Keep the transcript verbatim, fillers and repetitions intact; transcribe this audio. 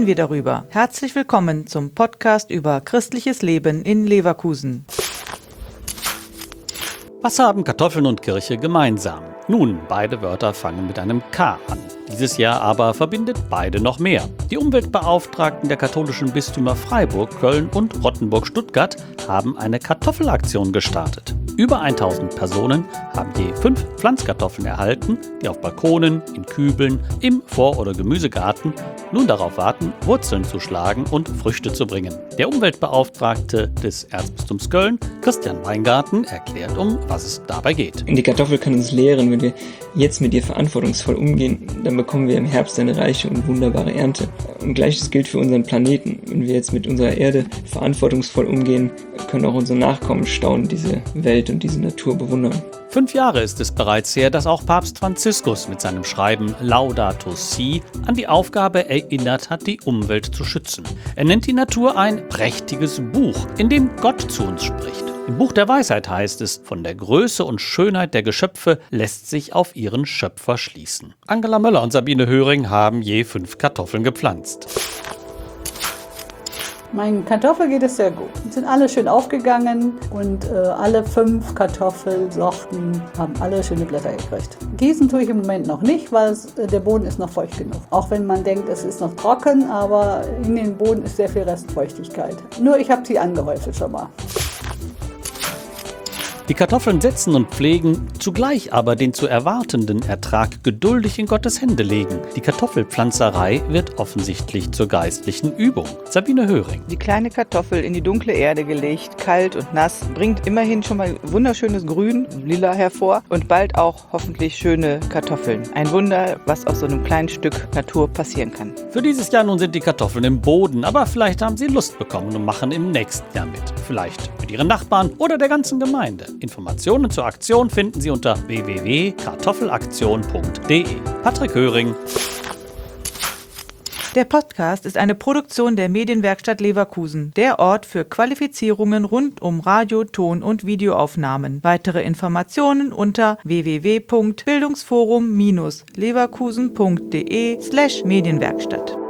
reden wir darüber. Herzlich willkommen zum Podcast über christliches Leben in Leverkusen. Was haben Kartoffeln und Kirche gemeinsam? Nun, beide Wörter fangen mit einem K an. Dieses Jahr aber verbindet beide noch mehr. Die Umweltbeauftragten der katholischen Bistümer Freiburg, Köln und Rottenburg-Stuttgart haben eine Kartoffelaktion gestartet. Über tausend Personen haben je fünf Pflanzkartoffeln erhalten, die auf Balkonen, in Kübeln, im Vor- oder Gemüsegarten nun darauf warten, Wurzeln zu schlagen und Früchte zu bringen. Der Umweltbeauftragte des Erzbistums Köln, Christian Weingarten, erklärt, um was es dabei geht. Und die Kartoffel kann uns lehren, wenn wir jetzt mit ihr verantwortungsvoll umgehen, dann bekommen wir im Herbst eine reiche und wunderbare Ernte. Und Gleiches gilt für unseren Planeten. Wenn wir jetzt mit unserer Erde verantwortungsvoll umgehen, können auch unsere Nachkommen staunend diese Welt und diese Natur bewundern. Fünf Jahre ist es bereits her, dass auch Papst Franziskus mit seinem Schreiben Laudato Si an die Aufgabe erinnert hat, die Umwelt zu schützen. Er nennt die Natur ein prächtiges Buch, in dem Gott zu uns spricht. Im Buch der Weisheit heißt es, von der Größe und Schönheit der Geschöpfe lässt sich auf ihren Schöpfer schließen. Angela Möller und Sabine Höring haben je fünf Kartoffeln gepflanzt. Meinen Kartoffeln geht es sehr gut. Die sind alle schön aufgegangen und äh, alle fünf Kartoffelsorten haben alle schöne Blätter gekriegt. Gießen tue ich im Moment noch nicht, weil es, äh, der Boden ist noch feucht genug. Auch wenn man denkt, es ist noch trocken, aber in den Boden ist sehr viel Restfeuchtigkeit. Nur ich habe sie angehäufelt schon mal. Die Kartoffeln setzen und pflegen, zugleich aber den zu erwartenden Ertrag geduldig in Gottes Hände legen. Die Kartoffelpflanzerei wird offensichtlich zur geistlichen Übung. Sabine Höring. Die kleine Kartoffel in die dunkle Erde gelegt, kalt und nass, bringt immerhin schon mal wunderschönes Grün, lila hervor und bald auch hoffentlich schöne Kartoffeln. Ein Wunder, was aus so einem kleinen Stück Natur passieren kann. Für dieses Jahr nun sind die Kartoffeln im Boden, aber vielleicht haben sie Lust bekommen und machen im nächsten Jahr mit. Vielleicht mit ihren Nachbarn oder der ganzen Gemeinde. Informationen zur Aktion finden Sie unter w w w punkt kartoffelaktion punkt d e. Patrick Höring. Der Podcast ist eine Produktion der Medienwerkstatt Leverkusen, der Ort für Qualifizierungen rund um Radio-, Ton- und Videoaufnahmen. Weitere Informationen unter w w w punkt bildungsforum Bindestrich leverkusen punkt d e slash Medienwerkstatt.